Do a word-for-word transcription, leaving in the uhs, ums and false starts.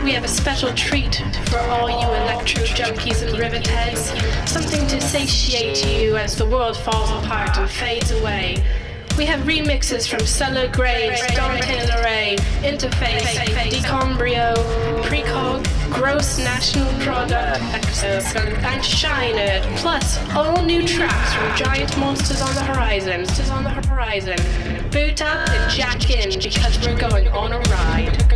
we have a special treat for all you electro junkies and rivet heads. Something to satiate you as the world falls apart and fades away. We have remixes from Cellar Graves, Dante Leray, Interface, Decombrio, Precog, Gross National Product, Exos, and Shined, plus all new tracks from Giant Monsters on the Horizon. Monsters on the Horizon. Boot up and jack in because we're going on a ride.